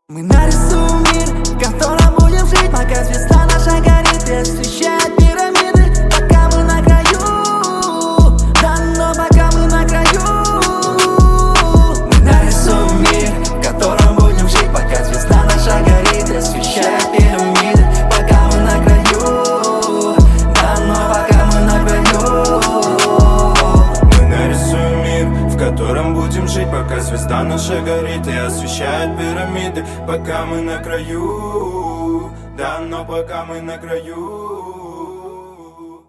Мы нарисуем мир, в котором будем жить, пока звезда наша горит и освещает пирамиды. Пока мы на краю, да, но пока мы на краю. Мы нарисуем мир, в котором будем жить, пока звезда наша горит и освещает пирамиды. Пока мы на краю, да, но пока мы на краю. Мы нарисуем мир, в котором будем жить, пока звезда наша горит и освещает пирамиды. Пока мы на краю, да, но пока мы на краю.